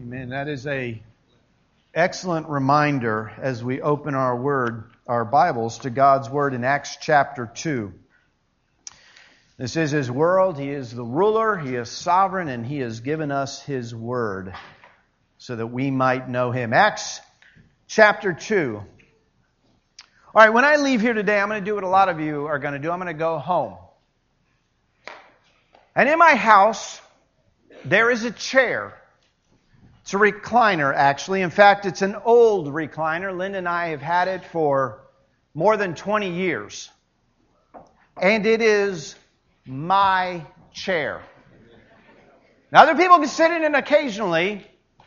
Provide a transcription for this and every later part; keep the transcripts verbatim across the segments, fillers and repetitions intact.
Amen. That is a excellent reminder as we open our word, our Bibles, to God's Word in Acts chapter two. This is His world. He is the ruler. He is sovereign, and He has given us His Word so that we might know Him. Acts chapter two. All right, when I leave here today, I'm going to do what a lot of you are going to do. I'm going to go home. And in my house, there is a chair. It's a recliner, actually. In fact, it's an old recliner. Linda and I have had it for more than twenty years. And it is my chair. Now, other people can sit in it occasionally,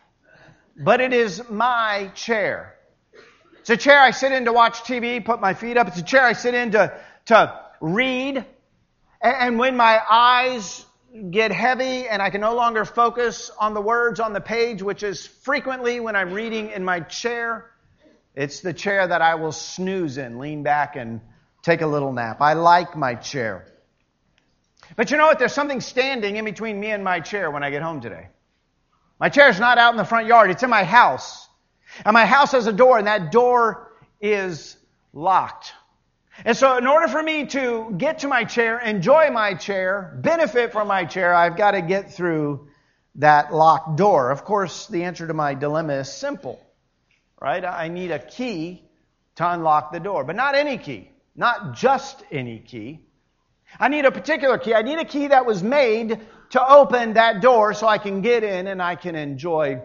but it is my chair. It's a chair I sit in to watch T V, put my feet up. It's a chair I sit in to, to read. And when my eyes get heavy and I can no longer focus on the words on the page, which is frequently when I'm reading in my chair, it's the chair that I will snooze in, lean back and take a little nap. I like my chair. But you know what? There's something standing in between me and my chair when I get home today. My chair's not out in the front yard. It's in my house. And my house has a door, and that door is locked. And so in order for me to get to my chair, enjoy my chair, benefit from my chair, I've got to get through that locked door. Of course, the answer to my dilemma is simple, right? I need a key to unlock the door, but not any key, not just any key. I need a particular key. I need a key that was made to open that door so I can get in and I can enjoy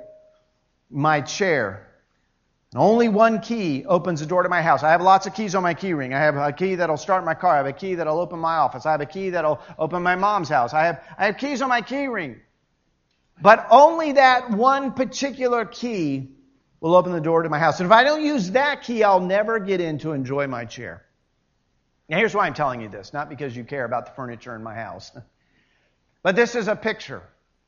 my chair. Only one key opens the door to my house. I have lots of keys on my key ring. I have a key that'll start my car. I have a key that'll open my office. I have a key that'll open my mom's house. I have, I have keys on my key ring. But only that one particular key will open the door to my house. And if I don't use that key, I'll never get in to enjoy my chair. Now here's why I'm telling you this. Not because you care about the furniture in my house. But this is a picture.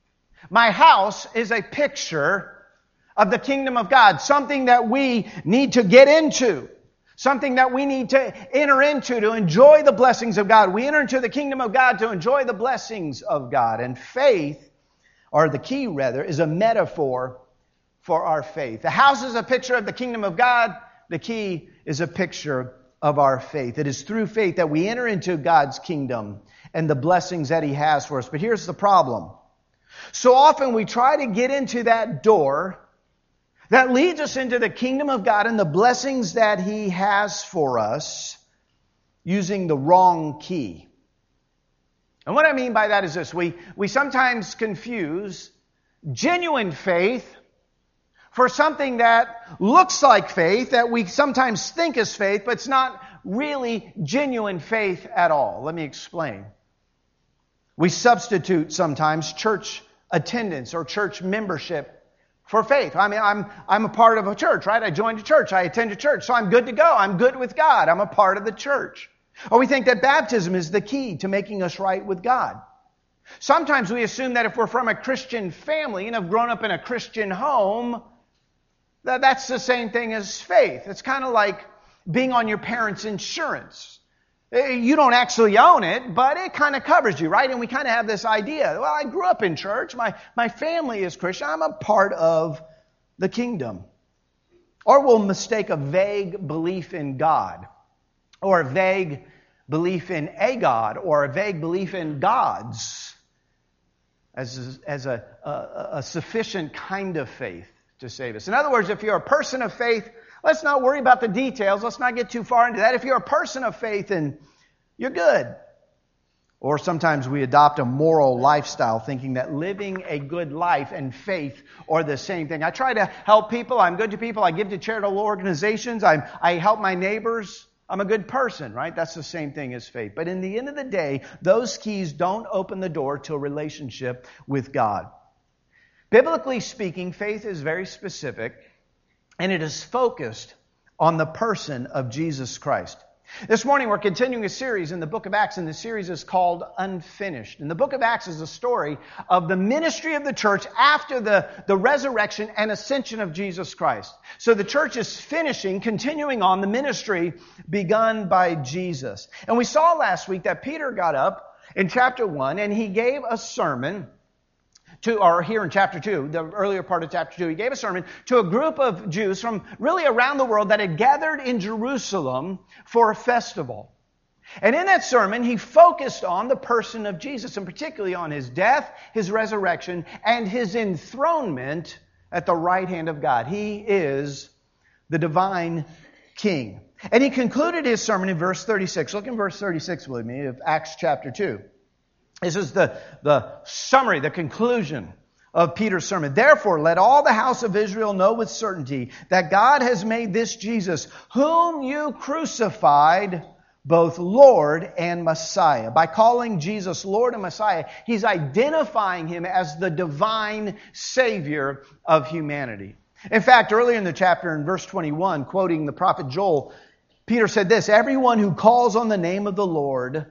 My house is a picture of the kingdom of God, something that we need to get into, something that we need to enter into to enjoy the blessings of God. We enter into the kingdom of God to enjoy the blessings of God. And faith, or the key rather, is a metaphor for our faith. The house is a picture of the kingdom of God. The key is a picture of our faith. It is through faith that we enter into God's kingdom and the blessings that He has for us. But here's the problem. So often we try to get into that door that leads us into the kingdom of God and the blessings that He has for us using the wrong key. And what I mean by that is this. We, we sometimes confuse genuine faith for something that looks like faith, that we sometimes think is faith, but it's not really genuine faith at all. Let me explain. We substitute sometimes church attendance or church membership for faith. I mean, I'm I'm a part of a church, right? I joined a church. I attend a church. So I'm good to go. I'm good with God. I'm a part of the church. Or we think that baptism is the key to making us right with God. Sometimes we assume that if we're from a Christian family and have grown up in a Christian home, that that's the same thing as faith. It's kind of like being on your parents' insurance. You don't actually own it, but it kind of covers you, right? And we kind of have this idea, well, I grew up in church. My, my family is Christian. I'm a part of the kingdom. Or we'll mistake a vague belief in God, or a vague belief in a God, or a vague belief in gods as, as a, a, a sufficient kind of faith to save us. In other words, if you're a person of faith, let's not worry about the details. Let's not get too far into that. If you're a person of faith, and you're good. Or sometimes we adopt a moral lifestyle thinking that living a good life and faith are the same thing. I try to help people. I'm good to people. I give to charitable organizations. I'm, I help my neighbors. I'm a good person, right? That's the same thing as faith. But in the end of the day, those keys don't open the door to a relationship with God. Biblically speaking, faith is very specific, and it is focused on the person of Jesus Christ. This morning we're continuing a series in the book of Acts, and the series is called Unfinished. And the book of Acts is a story of the ministry of the church after the, the resurrection and ascension of Jesus Christ. So the church is finishing, continuing on the ministry begun by Jesus. And we saw last week that Peter got up in chapter one and he gave a sermon to, or here in chapter two, the earlier part of chapter two, he gave a sermon to a group of Jews from really around the world that had gathered in Jerusalem for a festival. And in that sermon, he focused on the person of Jesus, and particularly on his death, his resurrection, and his enthronement at the right hand of God. He is the divine King. And he concluded his sermon in verse thirty-six. Look in verse thirty-six with me of Acts chapter two. This is the, the summary, the conclusion of Peter's sermon. Therefore, let all the house of Israel know with certainty that God has made this Jesus, whom you crucified, both Lord and Messiah. By calling Jesus Lord and Messiah, he's identifying him as the divine Savior of humanity. In fact, earlier in the chapter, in verse twenty-one, quoting the prophet Joel, Peter said this, everyone who calls on the name of the Lord,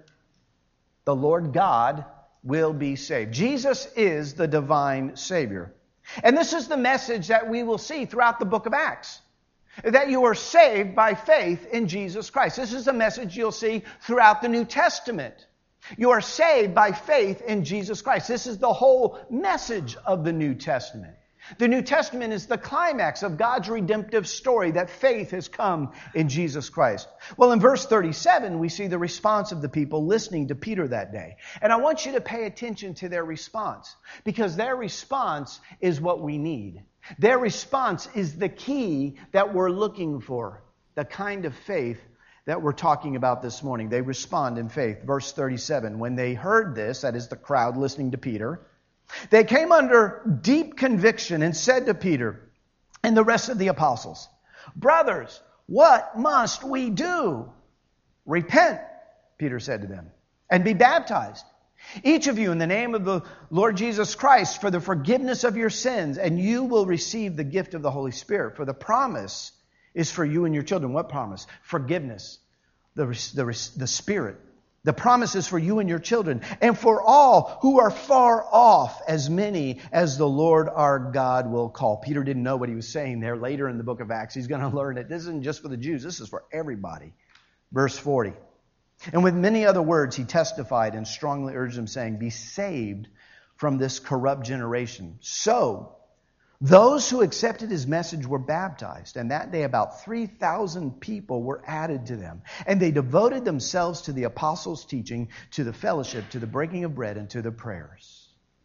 the Lord God, will be saved. Jesus is the divine Savior. And this is the message that we will see throughout the book of Acts. That you are saved by faith in Jesus Christ. This is a message you'll see throughout the New Testament. You are saved by faith in Jesus Christ. This is the whole message of the New Testament. The New Testament is the climax of God's redemptive story, that faith has come in Jesus Christ. Well, in verse thirty-seven, we see the response of the people listening to Peter that day. And I want you to pay attention to their response, because their response is what we need. Their response is the key that we're looking for, the kind of faith that we're talking about this morning. They respond in faith. Verse thirty-seven, when they heard this, that is the crowd listening to Peter, they came under deep conviction and said to Peter and the rest of the apostles, brothers, what must we do? Repent, Peter said to them, and be baptized, each of you in the name of the Lord Jesus Christ, for the forgiveness of your sins, and you will receive the gift of the Holy Spirit. For the promise is for you and your children. What promise? Forgiveness, the, the, the Spirit. The promise is for you and your children, and for all who are far off, as many as the Lord our God will call. Peter didn't know what he was saying there. Later in the book of Acts, he's going to learn it. This isn't just for the Jews. This is for everybody. Verse forty. And with many other words, he testified and strongly urged them, saying, be saved from this corrupt generation. So, those who accepted his message were baptized, and that day about three thousand people were added to them. And they devoted themselves to the apostles' teaching, to the fellowship, to the breaking of bread, and to the prayers.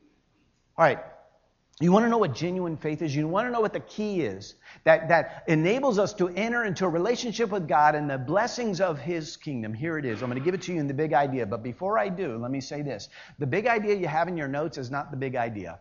All right, you want to know what genuine faith is? You want to know what the key is that, that enables us to enter into a relationship with God and the blessings of his kingdom. Here it is. I'm going to give it to you in the big idea. But before I do, let me say this. The big idea you have in your notes is not the big idea.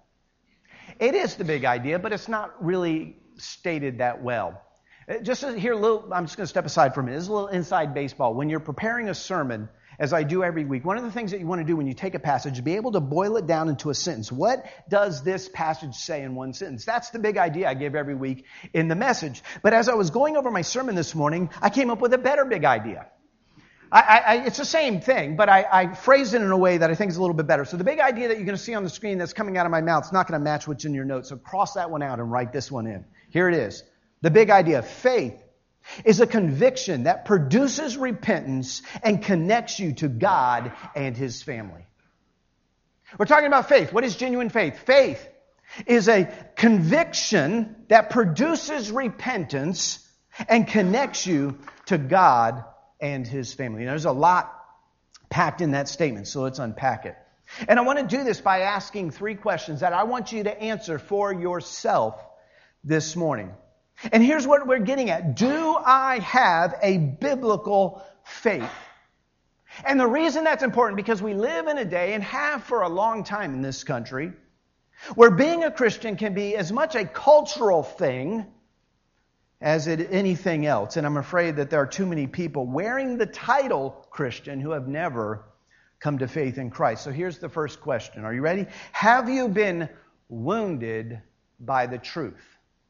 It is the big idea, but it's not really stated that well. Just here, a little, I'm just going to step aside for a minute. This is a little inside baseball. When you're preparing a sermon, as I do every week, one of the things that you want to do when you take a passage is be able to boil it down into a sentence. What does this passage say in one sentence? That's the big idea I give every week in the message. But as I was going over my sermon this morning, I came up with a better big idea. I, I, it's the same thing, but I, I phrased it in a way that I think is a little bit better. So the big idea that you're going to see on the screen that's coming out of my mouth is not going to match what's in your notes. So cross that one out and write this one in. Here it is. The big idea. Faith is a conviction that produces repentance and connects you to God and his family. We're talking about faith. What is genuine faith? Faith is a conviction that produces repentance and connects you to God and his family. Now, there's a lot packed in that statement, so let's unpack it. And I want to do this by asking three questions that I want you to answer for yourself this morning. And here's what we're getting at. Do I have a biblical faith? And the reason that's important, because we live in a day, and have for a long time in this country, where being a Christian can be as much a cultural thing as it anything else. And I'm afraid that there are too many people wearing the title Christian who have never come to faith in Christ. So here's the first question. Are you ready? Have you been wounded by the truth?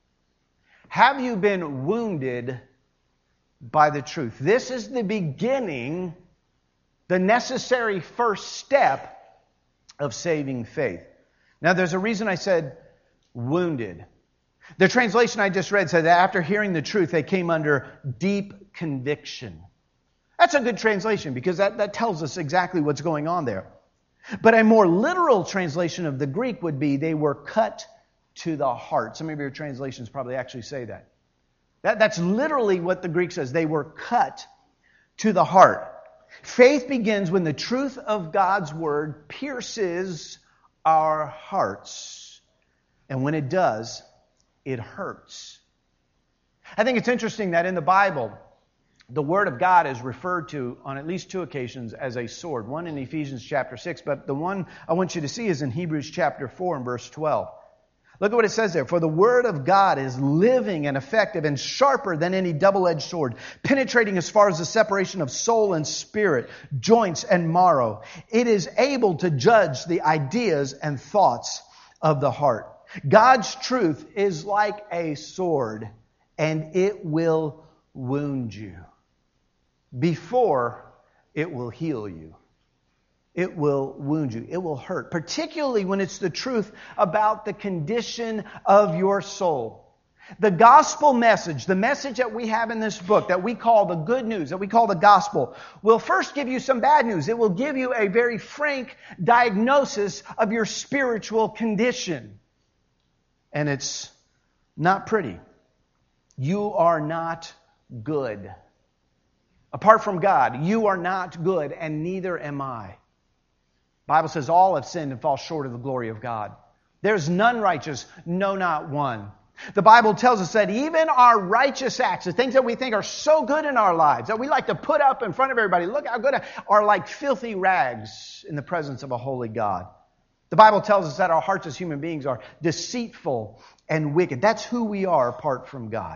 Have you been wounded by the truth? This is the beginning, the necessary first step of saving faith. Now, there's a reason I said wounded. The translation I just read said that after hearing the truth, they came under deep conviction. That's a good translation because that, that tells us exactly what's going on there. But a more literal translation of the Greek would be they were cut to the heart. Some of your translations probably actually say that. that. That's literally what the Greek says. They were cut to the heart. Faith begins when the truth of God's Word pierces our hearts. And when it does, it hurts. I think it's interesting that in the Bible, the Word of God is referred to on at least two occasions as a sword. One in Ephesians chapter six, but the one I want you to see is in Hebrews chapter four and verse twelve. Look at what it says there. For the Word of God is living and effective and sharper than any double-edged sword, penetrating as far as the separation of soul and spirit, joints and marrow. It is able to judge the ideas and thoughts of the heart. God's truth is like a sword, and it will wound you before it will heal you. It will wound you. It will hurt, particularly when it's the truth about the condition of your soul. The gospel message, the message that we have in this book that we call the good news, that we call the gospel, will first give you some bad news. It will give you a very frank diagnosis of your spiritual condition. And it's not pretty. You are not good. Apart from God, you are not good, and neither am I. The Bible says all have sinned and fall short of the glory of God. There's none righteous, no, not one. The Bible tells us that even our righteous acts, the things that we think are so good in our lives, that we like to put up in front of everybody, look how good, are like filthy rags in the presence of a holy God. The Bible tells us that our hearts as human beings are deceitful and wicked. That's who we are apart from God.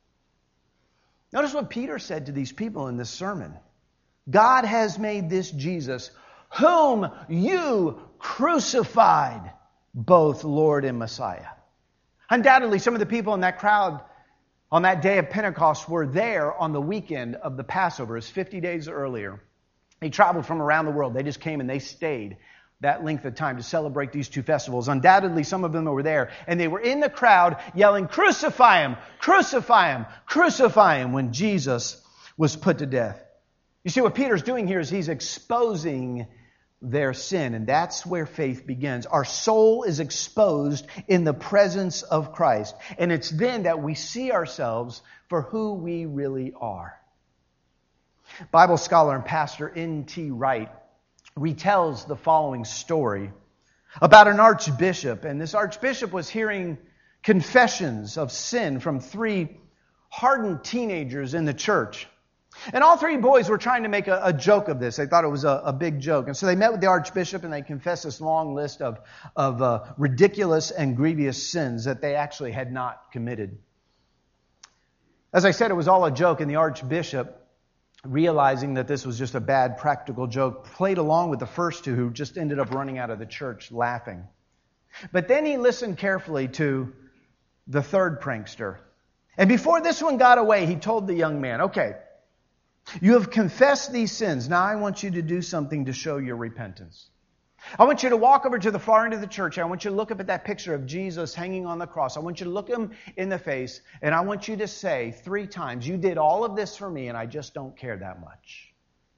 Notice what Peter said to these people in this sermon. God has made this Jesus, whom you crucified, both Lord and Messiah. Undoubtedly, some of the people in that crowd on that day of Pentecost were there on the weekend of the Passover. It's fifty days earlier. They traveled from around the world. They just came and they stayed that length of time to celebrate these two festivals. Undoubtedly, some of them were there, and they were in the crowd yelling, "Crucify him! Crucify him! Crucify him!" when Jesus was put to death. You see, what Peter's doing here is he's exposing their sin, and that's where faith begins. Our soul is exposed in the presence of Christ, and it's then that we see ourselves for who we really are. Bible scholar and pastor N T Wright retells the following story about an archbishop, and this archbishop was hearing confessions of sin from three hardened teenagers in the church. And all three boys were trying to make a, a joke of this. They thought it was a, a big joke. And so they met with the archbishop and they confessed this long list of, of uh, ridiculous and grievous sins that they actually had not committed. As I said, it was all a joke, and the archbishop, realizing that this was just a bad practical joke, played along with the first two who just ended up running out of the church laughing. But then he listened carefully to the third prankster. And before this one got away, he told the young man, "Okay, you have confessed these sins. Now I want you to do something to show your repentance. I want you to walk over to the far end of the church. I want you to look up at that picture of Jesus hanging on the cross. I want you to look him in the face, and I want you to say three times, 'You did all of this for me, and I just don't care that much.'"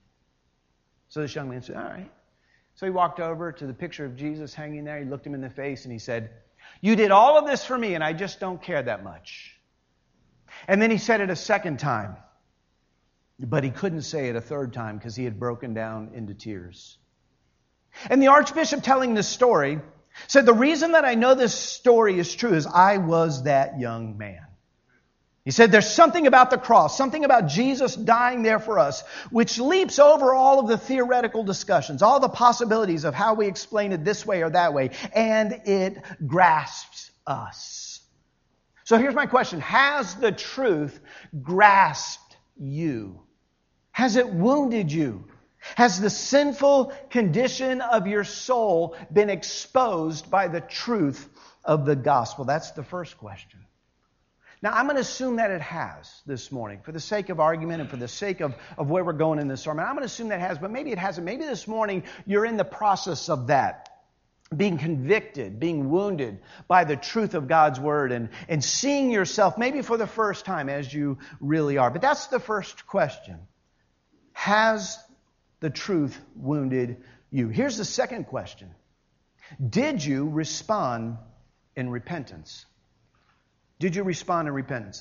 So this young man said, "All right." So he walked over to the picture of Jesus hanging there. He looked him in the face, and he said, "You did all of this for me, and I just don't care that much." And then he said it a second time. But he couldn't say it a third time because he had broken down into tears. And the archbishop telling this story said, "The reason that I know this story is true is I was that young man." He said, "There's something about the cross, something about Jesus dying there for us, which leaps over all of the theoretical discussions, all the possibilities of how we explain it this way or that way, and it grasps us." So here's my question. Has the truth grasped you? Has it wounded you? Has the sinful condition of your soul been exposed by the truth of the gospel? That's the first question. Now, I'm going to assume that it has this morning. For the sake of argument and for the sake of, of where we're going in this sermon, I'm going to assume that it has, but maybe it hasn't. Maybe this morning you're in the process of that. Being convicted, being wounded by the truth of God's Word, and, and seeing yourself maybe for the first time as you really are. But that's the first question. Has the truth wounded you. Here's the second question. Did you respond in repentance? Did you respond in repentance?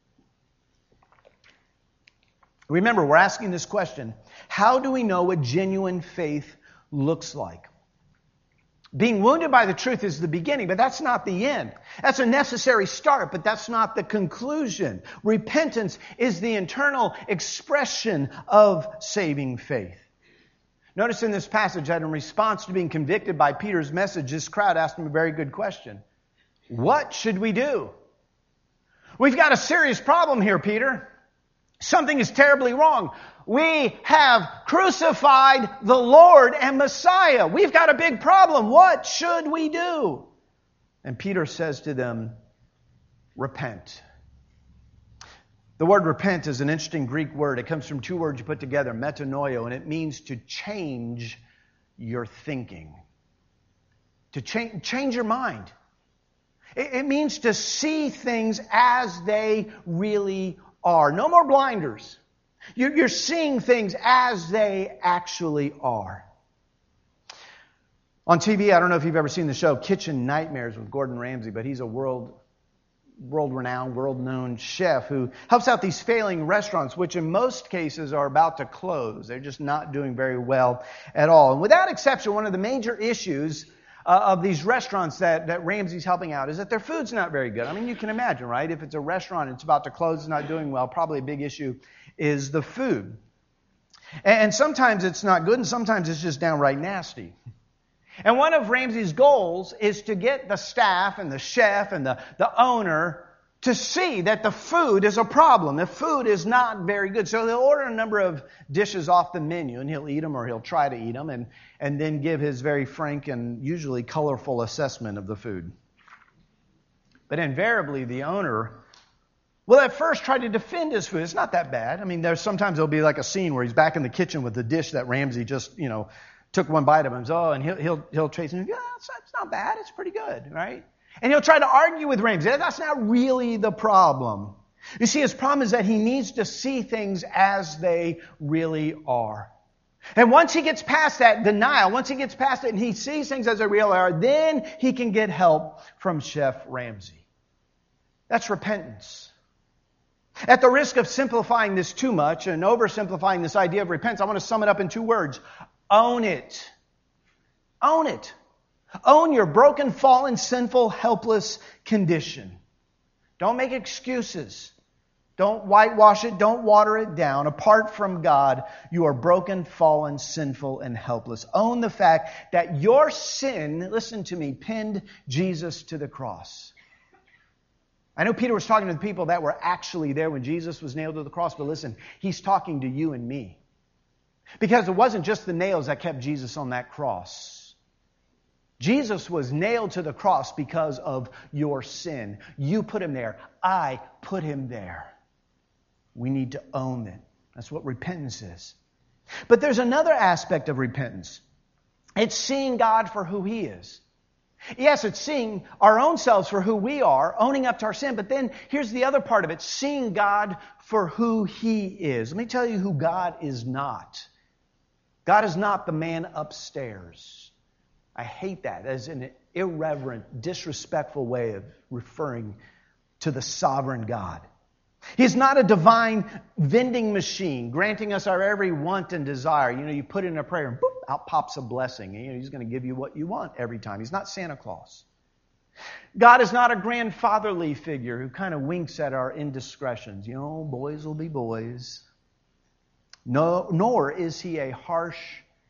Remember, we're asking this question. How do we know what genuine faith looks like? Being wounded by the truth is the beginning, but that's not the end. That's a necessary start, but that's not the conclusion. Repentance is the internal expression of saving faith. Notice in this passage that in response to being convicted by Peter's message, this crowd asked him a very good question. What should we do? We've got a serious problem here, Peter. Something is terribly wrong. We have crucified the Lord and Messiah. We've got a big problem. What should we do? And Peter says to them, repent. The word repent is an interesting Greek word. It comes from two words you put together, metanoia, and it means to change your thinking. To change, change your mind. It, it means to see things as they really are. No more blinders. You're, you're seeing things as they actually are. On T V, I don't know if you've ever seen the show Kitchen Nightmares with Gordon Ramsay, but he's a world world-renowned, world-known chef who helps out these failing restaurants, which in most cases are about to close. They're just not doing very well at all. And without exception, one of the major issues uh, of these restaurants that, that Ramsay's helping out is that their food's not very good. I mean, you can imagine, right? If it's a restaurant, it's about to close, it's not doing well, probably a big issue is the food. And sometimes it's not good, and sometimes it's just downright nasty. And one of Ramsay's goals is to get the staff and the chef and the, the owner to see that the food is a problem. The food is not very good. So they'll order a number of dishes off the menu, and he'll eat them or he'll try to eat them, and, and then give his very frank and usually colorful assessment of the food. But invariably, the owner will at first try to defend his food. It's not that bad. I mean, there's sometimes there'll be like a scene where he's back in the kitchen with the dish that Ramsay just, you know, took one bite of him, oh, and he'll he'll he'll trace him. Yeah, it's, it's not bad. It's pretty good, right? And he'll try to argue with Ramsay. That's not really the problem. You see, his problem is that he needs to see things as they really are. And once he gets past that denial, once he gets past it and he sees things as they really are, then he can get help from Chef Ramsay. That's repentance. At the risk of simplifying this too much and oversimplifying this idea of repentance, I want to sum it up in two words. Own it. Own it. Own your broken, fallen, sinful, helpless condition. Don't make excuses. Don't whitewash it. Don't water it down. Apart from God, you are broken, fallen, sinful, and helpless. Own the fact that your sin, listen to me, pinned Jesus to the cross. I know Peter was talking to the people that were actually there when Jesus was nailed to the cross, but listen, he's talking to you and me. Because it wasn't just the nails that kept Jesus on that cross. Jesus was nailed to the cross because of your sin. You put him there. I put him there. We need to own it. That's what repentance is. But there's another aspect of repentance. It's seeing God for who he is. Yes, it's seeing our own selves for who we are, owning up to our sin. But then here's the other part of it, seeing God for who he is. Let me tell you who God is not. God is not the man upstairs. I hate that as an irreverent, disrespectful way of referring to the sovereign God. He's not a divine vending machine granting us our every want and desire. You know, you put in a prayer and boop, out pops a blessing. You know, he's going to give you what you want every time. He's not Santa Claus. God is not a grandfatherly figure who kind of winks at our indiscretions. You know, boys will be boys. No, nor is he a harsh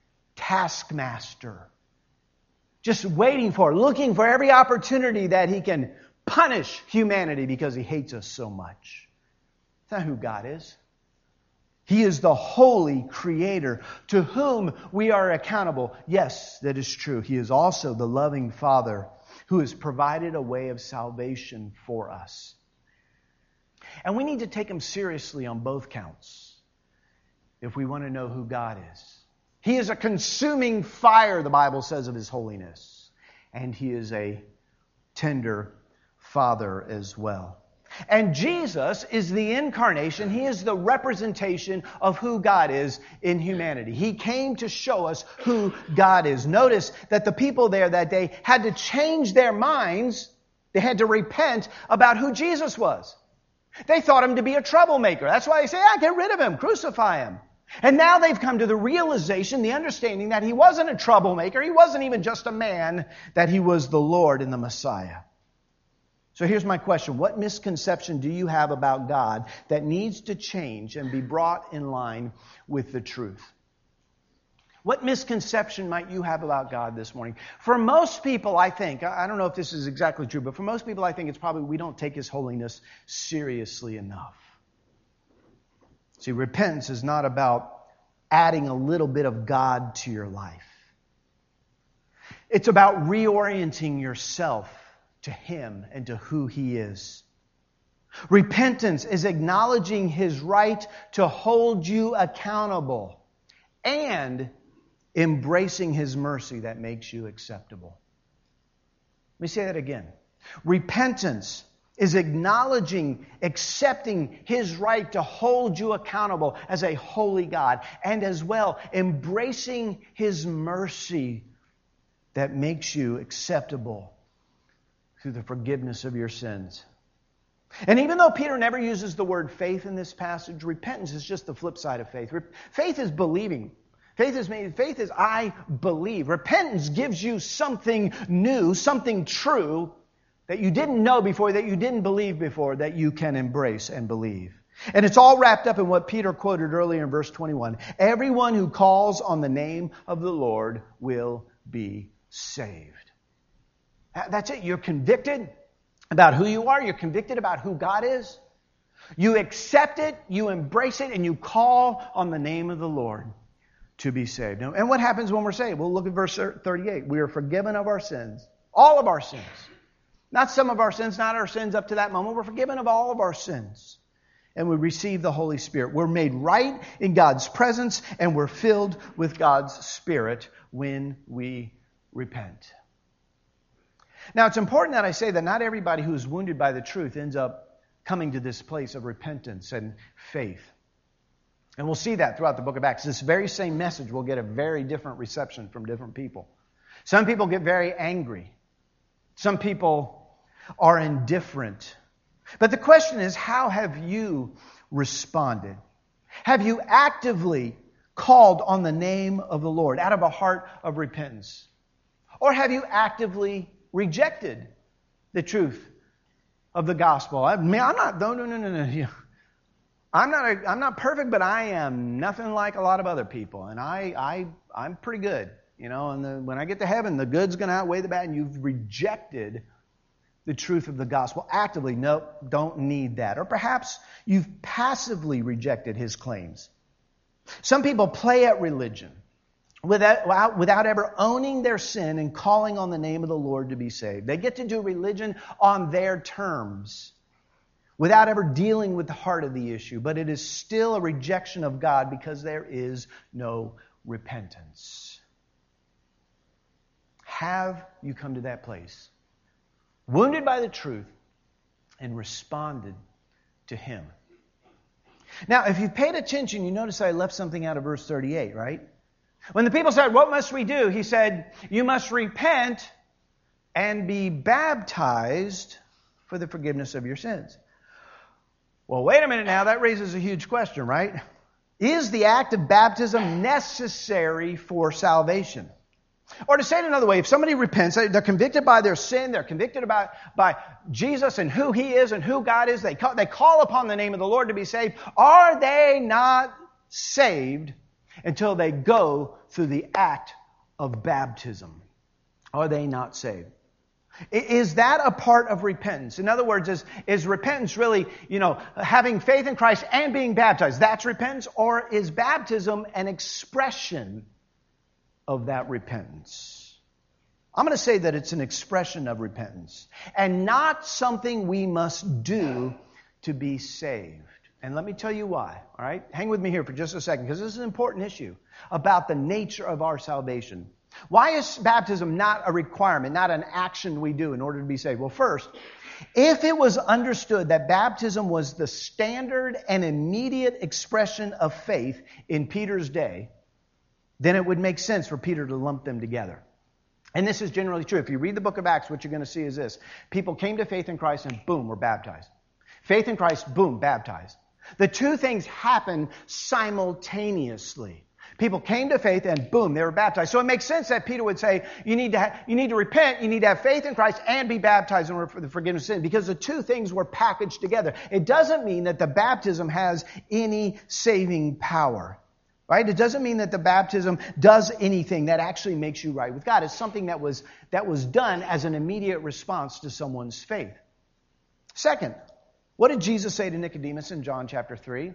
taskmaster. Just waiting for, looking for every opportunity that he can punish humanity because he hates us so much. That's not who God is. He is the holy creator to whom we are accountable. Yes, that is true. He is also the loving Father who has provided a way of salvation for us. And we need to take him seriously on both counts if we want to know who God is. He is a consuming fire, the Bible says, of his holiness. And he is a tender Father as well. And Jesus is the incarnation. He is the representation of who God is in humanity. He came to show us who God is. Notice that the people there that day had to change their minds. They had to repent about who Jesus was. They thought him to be a troublemaker. That's why they say, ah, get rid of him, crucify him. And now they've come to the realization, the understanding that he wasn't a troublemaker. He wasn't even just a man, that he was the Lord and the Messiah. So here's my question. What misconception do you have about God that needs to change and be brought in line with the truth? What misconception might you have about God this morning? For most people, I think, I don't know if this is exactly true, but for most people, I think it's probably we don't take His holiness seriously enough. See, repentance is not about adding a little bit of God to your life. It's about reorienting yourself to Him and to who He is. Repentance is acknowledging His right to hold you accountable and embracing His mercy that makes you acceptable. Let me say that again. Repentance is acknowledging, accepting His right to hold you accountable as a holy God, and as well embracing His mercy that makes you acceptable through the forgiveness of your sins. And even though Peter never uses the word faith in this passage, repentance is just the flip side of faith. Faith is believing. Faith is made, faith is I believe. Repentance gives you something new, something true that you didn't know before, that you didn't believe before, that you can embrace and believe. And it's all wrapped up in what Peter quoted earlier in verse twenty-one. Everyone who calls on the name of the Lord will be saved. That's it. You're convicted about who you are. You're convicted about who God is. You accept it, you embrace it, and you call on the name of the Lord to be saved. And what happens when we're saved? We'll look at verse thirty-eight. We are forgiven of our sins. All of our sins. Not some of our sins, not our sins up to that moment. We're forgiven of all of our sins. And we receive the Holy Spirit. We're made right in God's presence, and we're filled with God's Spirit when we repent. Now, it's important that I say that not everybody who is wounded by the truth ends up coming to this place of repentance and faith. And we'll see that throughout the book of Acts. This very same message will get a very different reception from different people. Some people get very angry. Some people are indifferent. But the question is, how have you responded? Have you actively called on the name of the Lord out of a heart of repentance? Or have you actively rejected the truth of the gospel? I mean, I'm not, no, no, no, no, no. I'm not, a, I'm not perfect, but I am nothing like a lot of other people. And I, I, I'm pretty good. You know, and the, when I get to heaven, the good's going to outweigh the bad, and you've rejected the truth of the gospel actively. No, don't need that. Or perhaps you've passively rejected His claims. Some people play at religion without, without ever owning their sin and calling on the name of the Lord to be saved. They get to do religion on their terms without ever dealing with the heart of the issue. But it is still a rejection of God because there is no repentance. Have you come to that place? Wounded by the truth and responded to Him. Now, if you've paid attention, you notice I left something out of verse thirty-eight, right? When the people said, what must we do? He said, you must repent and be baptized for the forgiveness of your sins. Well, wait a minute now. That raises a huge question, right? Is the act of baptism necessary for salvation? Or to say it another way, if somebody repents, they're convicted by their sin, they're convicted about, by Jesus and who He is and who God is, they call, they call upon the name of the Lord to be saved, are they not saved until they go through the act of baptism? Are they not saved? Is that a part of repentance? In other words, is, is repentance really, you know, having faith in Christ and being baptized? That's repentance? Or is baptism an expression of that repentance? I'm going to say that it's an expression of repentance and not something we must do to be saved. And let me tell you why. All right? Hang with me here for just a second, because this is an important issue about the nature of our salvation. Why is baptism not a requirement, not an action we do in order to be saved? Well, first, if it was understood that baptism was the standard and immediate expression of faith in Peter's day, then it would make sense for Peter to lump them together. And this is generally true. If you read the book of Acts, what you're going to see is this. People came to faith in Christ and boom, were baptized. Faith in Christ, boom, baptized. The two things happen simultaneously. People came to faith and boom, they were baptized. So it makes sense that Peter would say, you need to ha- you need to repent, you need to have faith in Christ and be baptized in order for the forgiveness of sin, because the two things were packaged together. It doesn't mean that the baptism has any saving power. Right? It doesn't mean that the baptism does anything that actually makes you right with God. It's something that was that was done as an immediate response to someone's faith. Second, what did Jesus say to Nicodemus in John chapter three?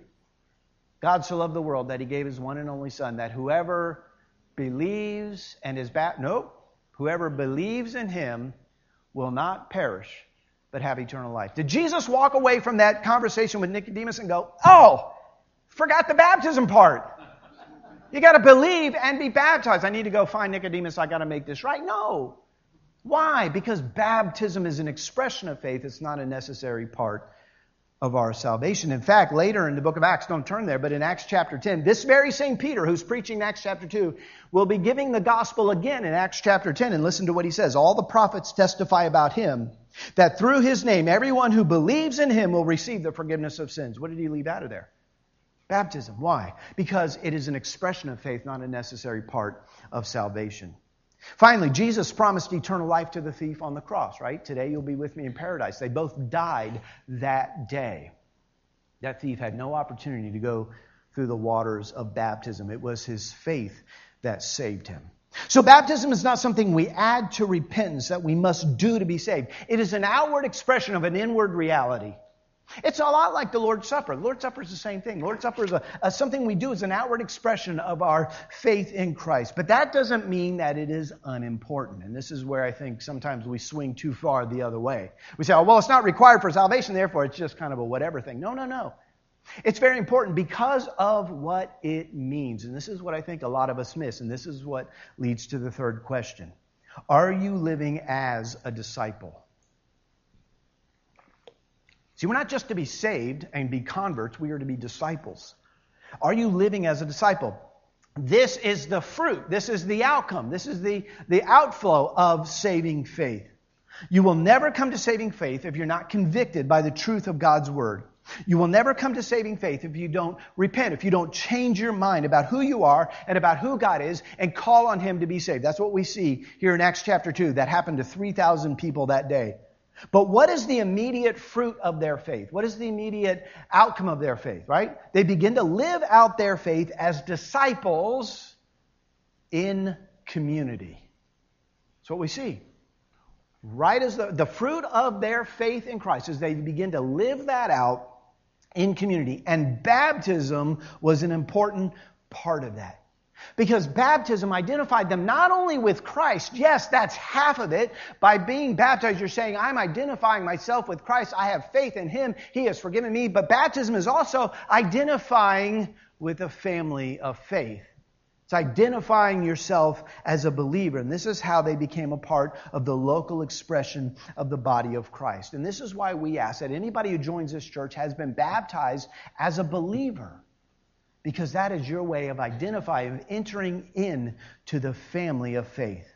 God so loved the world that he gave his one and only Son, that whoever believes and is baptized, nope, whoever believes in him will not perish, but have eternal life. Did Jesus walk away from that conversation with Nicodemus and go, oh, forgot the baptism part? You got to believe and be baptized. I need to go find Nicodemus. I got to make this right. No. Why? Because baptism is an expression of faith. It's not a necessary part of our salvation. In fact, later in the book of Acts, don't turn there, but in Acts chapter ten, this very same Peter who's preaching in Acts chapter two will be giving the gospel again in Acts chapter ten. And listen to what he says. All the prophets testify about him, that through his name, everyone who believes in him will receive the forgiveness of sins. What did he leave out of there? Baptism. Why? Because it is an expression of faith, not a necessary part of salvation. Finally, Jesus promised eternal life to the thief on the cross, right? Today you'll be with me in paradise. They both died that day. That thief had no opportunity to go through the waters of baptism. It was his faith that saved him. So baptism is not something we add to repentance that we must do to be saved. It is an outward expression of an inward reality. It's a lot like the Lord's Supper. The Lord's Supper is the same thing. The Lord's Supper is a, a, something we do as an outward expression of our faith in Christ. But that doesn't mean that it is unimportant. And this is where I think sometimes we swing too far the other way. We say, oh, well, it's not required for salvation, therefore it's just kind of a whatever thing. No, no, no. It's very important because of what it means. And this is what I think a lot of us miss. And this is what leads to the third question. Are you living as a disciple? See, we're not just to be saved and be converts, we are to be disciples. Are you living as a disciple? This is the fruit. This is the outcome. This is the, the outflow of saving faith. You will never come to saving faith if you're not convicted by the truth of God's Word. You will never come to saving faith if you don't repent, if you don't change your mind about who you are and about who God is and call on Him to be saved. That's what we see here in Acts chapter two. That happened to three thousand people that day. But what is the immediate fruit of their faith? What is the immediate outcome of their faith, right? They begin to live out their faith as disciples in community. That's what we see. Right as the, the fruit of their faith in Christ is they begin to live that out in community. And baptism was an important part of that. Because baptism identified them not only with Christ, yes, that's half of it. By being baptized, you're saying, I'm identifying myself with Christ. I have faith in Him. He has forgiven me. But baptism is also identifying with a family of faith. It's identifying yourself as a believer. And this is how they became a part of the local expression of the body of Christ. And this is why we ask that anybody who joins this church has been baptized as a believer. Because that is your way of identifying, entering in to the family of faith.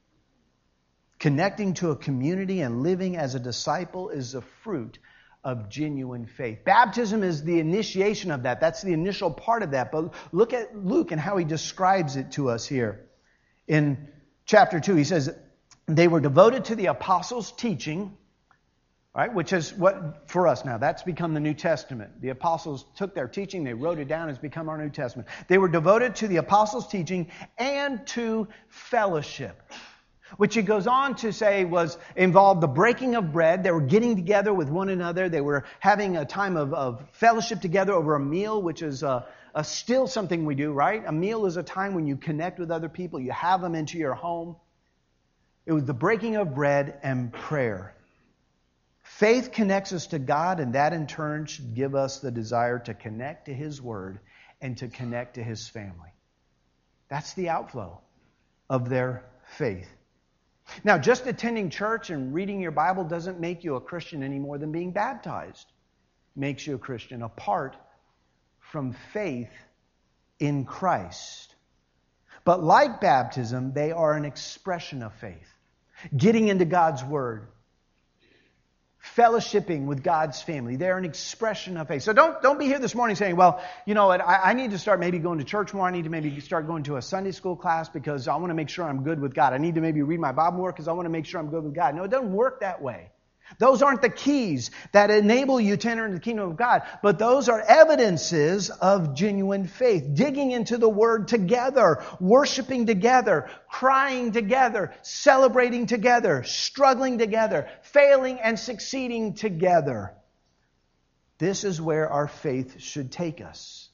Connecting to a community and living as a disciple is the fruit of genuine faith. Baptism is the initiation of that. That's the initial part of that. But look at Luke and how he describes it to us here. In chapter two, he says, they were devoted to the apostles' teaching. Right, which is what, for us now, that's become the New Testament. The apostles took their teaching, they wrote it down, it's become our New Testament. They were devoted to the apostles' teaching and to fellowship, which it goes on to say was involved the breaking of bread. They were getting together with one another. They were having a time of, of fellowship together over a meal, which is a, a still something we do, right? A meal is a time when you connect with other people. You have them into your home. It was the breaking of bread and prayer. Faith connects us to God, and that in turn should give us the desire to connect to His Word and to connect to His family. That's the outflow. of their faith. Now, just attending church and reading your Bible doesn't make you a Christian any more than being baptized makes you a Christian, apart from faith in Christ. But like baptism, they are an expression of faith. Getting into God's Word, fellowshipping with God's family. They're an expression of faith. So don't, don't be here this morning saying, well, you know what, I, I need to start maybe going to church more. I need to maybe start going to a Sunday school class because I want to make sure I'm good with God. I need to maybe read my Bible more because I want to make sure I'm good with God. No, it doesn't work that way. Those aren't the keys that enable you to enter into the kingdom of God, but those are evidences of genuine faith. Digging into the Word together, worshiping together, crying together, celebrating together, struggling together, failing and succeeding together. This is where our faith should take us.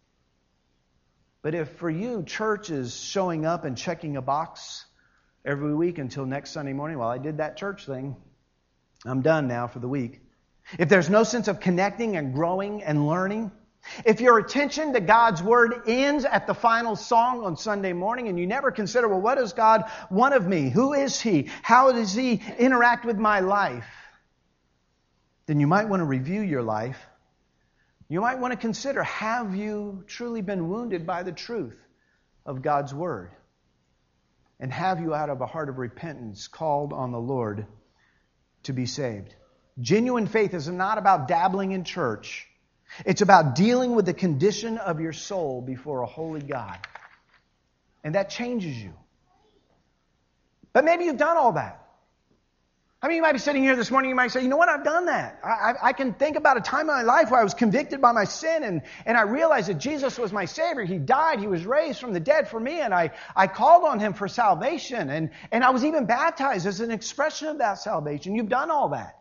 But if for you, church is showing up and checking a box every week until next Sunday morning, well, I did that church thing, I'm done now for the week. If there's no sense of connecting and growing and learning, if your attention to God's Word ends at the final song on Sunday morning and you never consider, well, what does God want of me? Who is He? How does He interact with my life? Then you might want to review your life. You might want to consider, have you truly been wounded by the truth of God's Word? And have you, out of a heart of repentance, called on the Lord to be saved? Genuine faith is not about dabbling in church. It's about dealing with the condition of your soul before a holy God. And that changes you. But maybe you've done all that. I mean, you might be sitting here this morning, you might say, you know what, I've done that. I, I, I can think about a time in my life where I was convicted by my sin and, and I realized that Jesus was my Savior. He died, He was raised from the dead for me, and I, I called on Him for salvation. And, and I was even baptized as an expression of that salvation. You've done all that.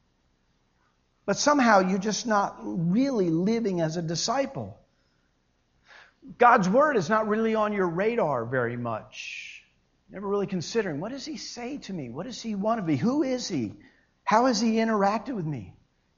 But somehow you're just not really living as a disciple. God's Word is not really on your radar very much. Never really considering, what does He say to me? What does He want of me? Who is He? How has He interacted with me?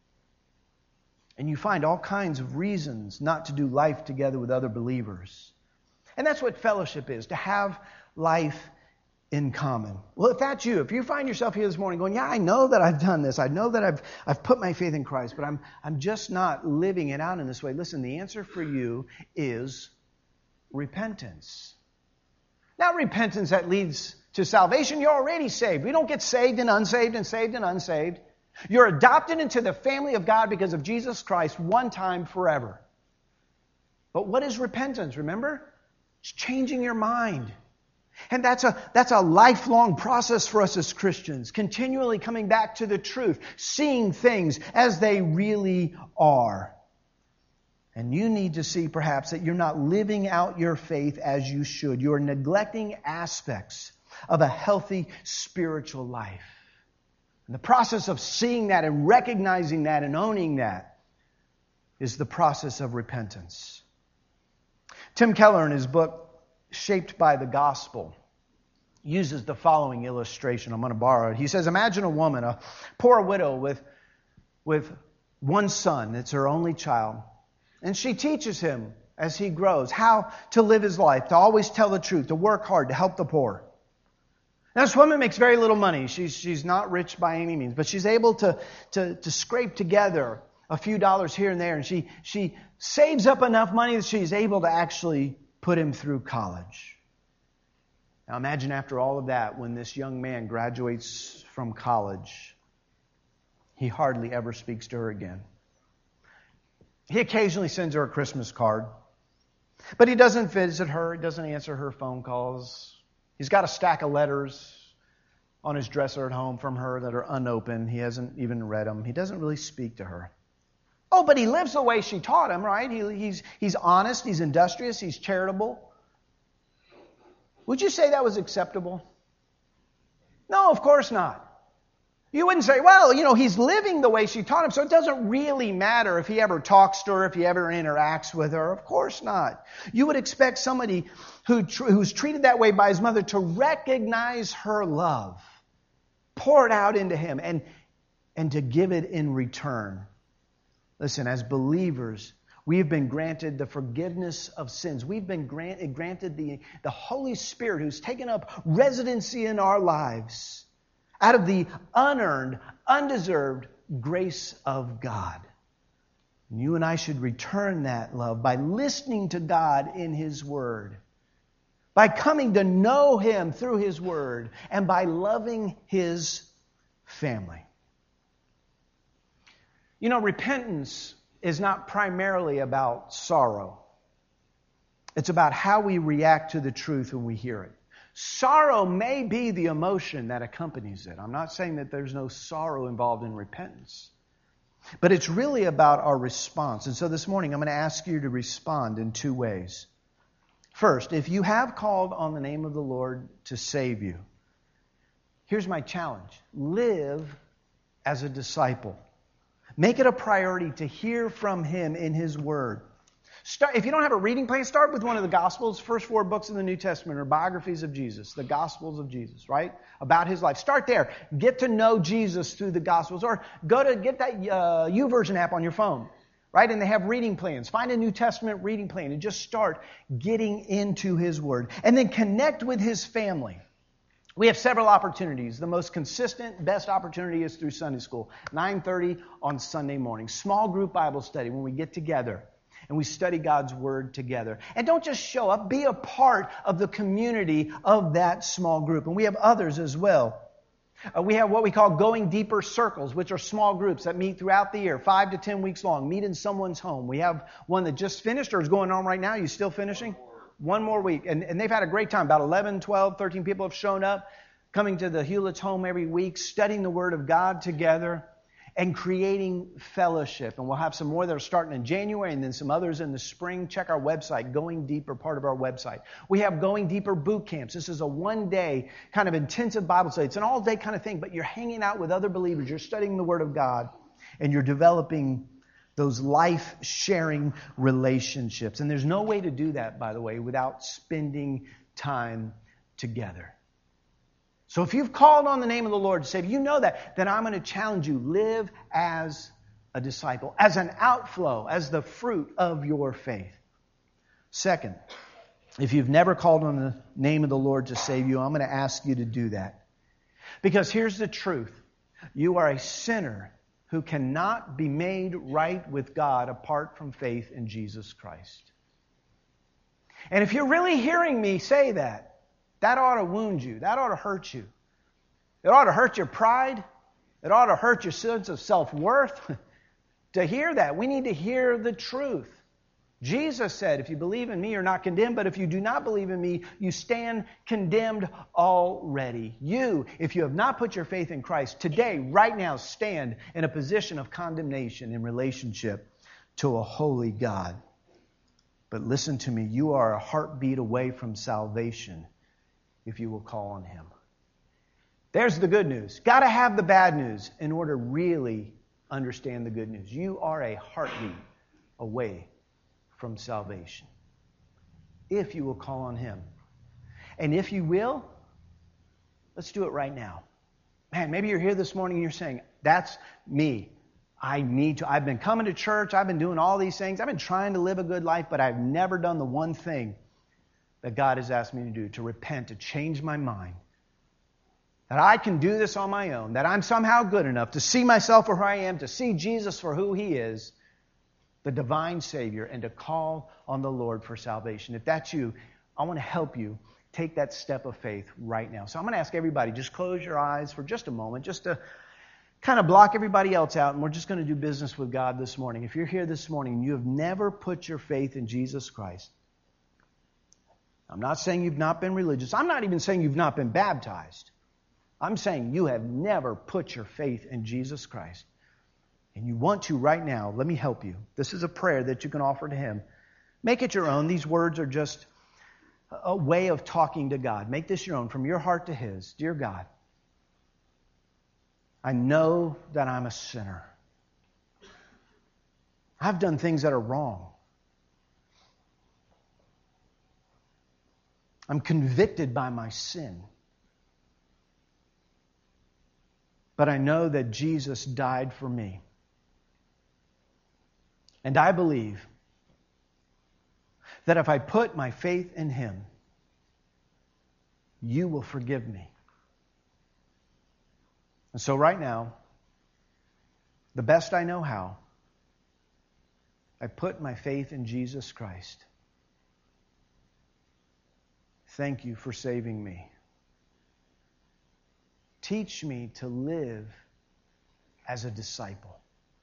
And you find all kinds of reasons not to do life together with other believers. And that's what fellowship is, to have life in common. Well, if that's you, if you find yourself here this morning going, yeah, I know that I've done this. I know that I've I've put my faith in Christ, but I'm I'm just not living it out in this way. Listen, the answer for you is repentance. Not repentance that leads to salvation. You're already saved. We don't get saved and unsaved and saved and unsaved. You're adopted into the family of God because of Jesus Christ one time forever. But what is repentance? Remember? It's changing your mind. And that's a, that's a lifelong process for us as Christians. Continually coming back to the truth. Seeing things as they really are. And you need to see perhaps that you're not living out your faith as you should. You're neglecting aspects of a healthy spiritual life. And the process of seeing that and recognizing that and owning that is the process of repentance. Tim Keller, in his book, Shaped by the Gospel, uses the following illustration. I'm going to borrow it. He says, imagine a woman, a poor widow with, with one son. It's her only child. And she teaches him as he grows how to live his life, to always tell the truth, to work hard, to help the poor. Now, this woman makes very little money. She's, she's not rich by any means, but she's able to, to, to scrape together a few dollars here and there. And she, she saves up enough money that she's able to actually put him through college. Now, imagine after all of that, when this young man graduates from college, he hardly ever speaks to her again. He occasionally sends her a Christmas card, but he doesn't visit her. He doesn't answer her phone calls. He's got a stack of letters on his dresser at home from her that are unopened. He hasn't even read them. He doesn't really speak to her. Oh, but he lives the way she taught him, right? He, he's, he's honest, he's industrious, he's charitable. Would you say that was acceptable? No, of course not. You wouldn't say, well, you know, he's living the way she taught him, so it doesn't really matter if he ever talks to her, if he ever interacts with her. Of course not. You would expect somebody who who's treated that way by his mother to recognize her love, pour it out into him, and, and to give it in return. Listen, as believers, We have been granted the forgiveness of sins. We've been grant, granted the, the Holy Spirit who's taken up residency in our lives out of the unearned, undeserved grace of God. And you and I should return that love by listening to God in His Word, by coming to know Him through His Word, and by loving His family. You know, repentance is not primarily about sorrow. It's about how we react to the truth when we hear it. Sorrow may be the emotion that accompanies it. I'm not saying that there's no sorrow involved in repentance. But it's really about our response. And so this morning I'm going to ask you to respond in two ways. First, if you have called on the name of the Lord to save you, here's my challenge. Live as a disciple. Make it a priority to hear from Him in His Word. Start, if you don't have a reading plan, start with one of the Gospels. First four books in the New Testament are biographies of Jesus, the Gospels of Jesus, right? About His life. Start there. Get to know Jesus through the Gospels. Or go to get that uh, YouVersion app on your phone, right? And they have reading plans. Find a New Testament reading plan and just start getting into His Word. And then connect with His family. We have several opportunities. The most consistent, best opportunity is through Sunday school. nine thirty on Sunday morning. Small group Bible study when we get together and we study God's Word together. And don't just show up. Be a part of the community of that small group. And we have others as well. Uh, we have what we call Going Deeper Circles, which are small groups that meet throughout the year, five to ten weeks long, meet in someone's home. We have one that just finished or is going on right now. You still finishing? One more week. And, and they've had a great time. About eleven, twelve, thirteen people have shown up, coming to the Hewlett's home every week, studying the Word of God together and creating fellowship. And we'll have some more that are starting in January and then some others in the spring. Check our website, Going Deeper, part of our website. We have Going Deeper boot camps. This is a one-day kind of intensive Bible study. It's an all-day kind of thing, but you're hanging out with other believers. You're studying the Word of God and you're developing those life-sharing relationships. And there's no way to do that, by the way, without spending time together. So if you've called on the name of the Lord to save, you know that, then I'm going to challenge you. Live as a disciple, as an outflow, as the fruit of your faith. Second, if you've never called on the name of the Lord to save you, I'm going to ask you to do that. Because here's the truth. You are a sinner who cannot be made right with God apart from faith in Jesus Christ. And if you're really hearing me say that, that ought to wound you. That ought to hurt you. It ought to hurt your pride. It ought to hurt your sense of self-worth. To hear that, we need to hear the truth. Jesus said, if you believe in me, you're not condemned. But if you do not believe in me, you stand condemned already. You, if you have not put your faith in Christ, today, right now, stand in a position of condemnation in relationship to a holy God. But listen to me, you are a heartbeat away from salvation if you will call on Him. There's the good news. Got to have the bad news in order to really understand the good news. You are a heartbeat away from salvation if you will call on Him. And if you will, let's do it right now. Man, maybe you're here this morning and you're saying, that's me. I need to. I've been coming to church. I've been doing all these things. I've been trying to live a good life, but I've never done the one thing that God has asked me to do, to repent, to change my mind. That I can do this on my own, that I'm somehow good enough to see myself for who I am, to see Jesus for who He is, the divine Savior, and to call on the Lord for salvation. If that's you, I want to help you take that step of faith right now. So I'm going to ask everybody, just close your eyes for just a moment, just to kind of block everybody else out, and we're just going to do business with God this morning. If you're here this morning and you have never put your faith in Jesus Christ, I'm not saying you've not been religious. I'm not even saying you've not been baptized. I'm saying you have never put your faith in Jesus Christ. And you want to right now. Let me help you. This is a prayer that you can offer to Him. Make it your own. These words are just a way of talking to God. Make this your own, from your heart to His. Dear God, I know that I'm a sinner. I've done things that are wrong. I'm convicted by my sin. But I know that Jesus died for me. And I believe that if I put my faith in Him, You will forgive me. And so right now, the best I know how, I put my faith in Jesus Christ. Thank You for saving me. Teach me to live as a disciple.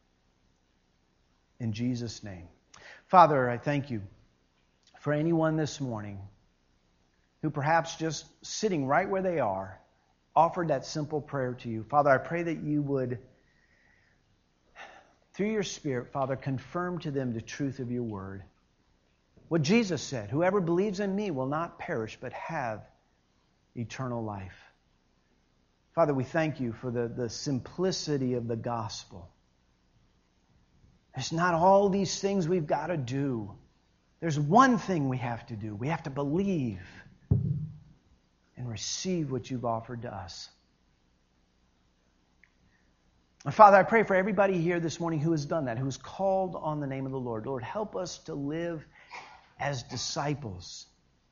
In Jesus' name. Father, I thank You for anyone this morning who perhaps just sitting right where they are offered that simple prayer to You. Father, I pray that You would, through Your Spirit, Father, confirm to them the truth of Your Word. What Jesus said, whoever believes in Me will not perish but have eternal life. Father, we thank You for the, the simplicity of the gospel. There's not all these things we've got to do. There's one thing we have to do. We have to believe and receive what You've offered to us. And Father, I pray for everybody here this morning who has done that, who has called on the name of the Lord. Lord, help us to live as disciples,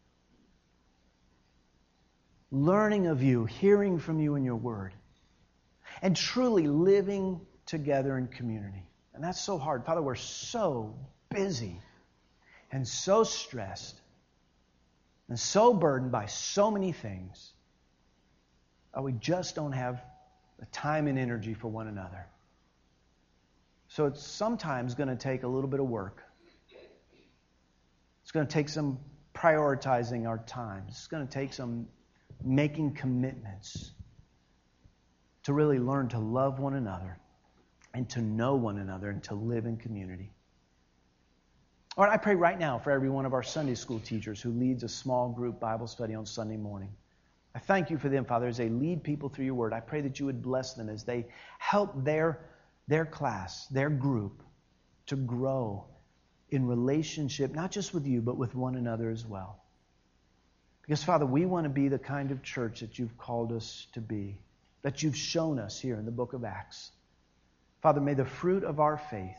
learning of You, hearing from You in Your Word, and truly living together in community. And that's so hard. Father, we're so busy and so stressed and so burdened by so many things that we just don't have the time and energy for one another. So it's sometimes going to take a little bit of work. It's going to take some prioritizing our time. It's going to take some making commitments to really learn to love one another and to know one another and to live in community. Lord, I pray right now for every one of our Sunday school teachers who leads a small group Bible study on Sunday morning. I thank You for them, Father, as they lead people through Your Word. I pray that You would bless them as they help their, their class, their group, to grow in relationship, not just with You, but with one another as well. Because, Father, we want to be the kind of church that You've called us to be, that You've shown us here in the book of Acts. Father, may the fruit of our faith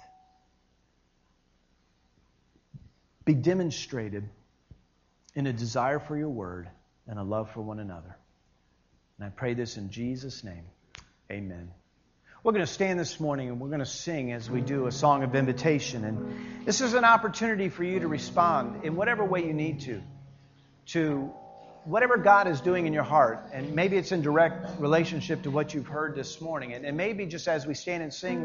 be demonstrated in a desire for Your Word and a love for one another. And I pray this in Jesus' name. Amen. We're going to stand this morning and we're going to sing as we do a song of invitation. And this is an opportunity for you to respond in whatever way you need to, to whatever God is doing in your heart. And maybe it's in direct relationship to what you've heard this morning. And, and maybe just as we stand and sing,